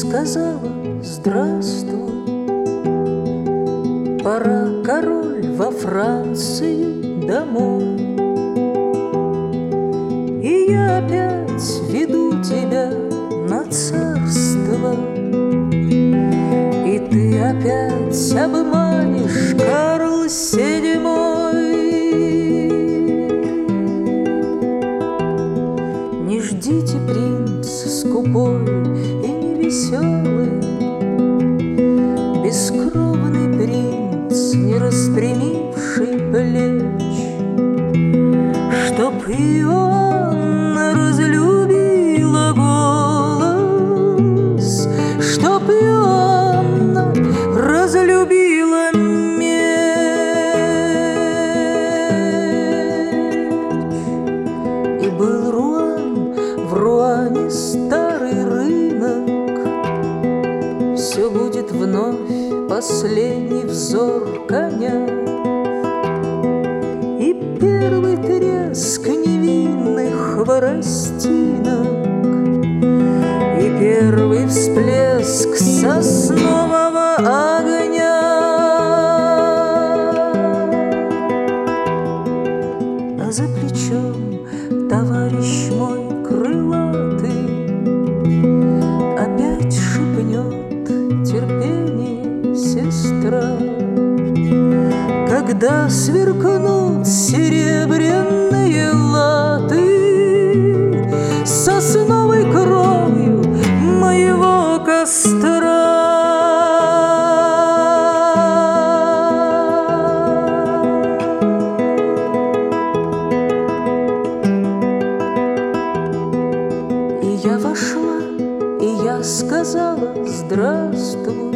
сказала: здравствуй, пора, король, во Францию домой. И я опять веду тебя на царство, и ты опять обманешь, Карл VII. Не ждите, принц скупой и невеселый, бескровный принц, не распрямивший плеч, чтоб Иоанна разлюбила голос, чтоб Иоанна разлюбила меч. И был Руан, в Руане старый рынок, все будет вновь последний взор коня. И первый треск невинных хворостинок, и первый всплеск соснового огня. А за плечом товарищ мой крылатый опять шепнет: терпение, сестра. Когда сверкнут серебряные латы сосновой кровью моего костра. И я вошла, и я сказала: здравствуй,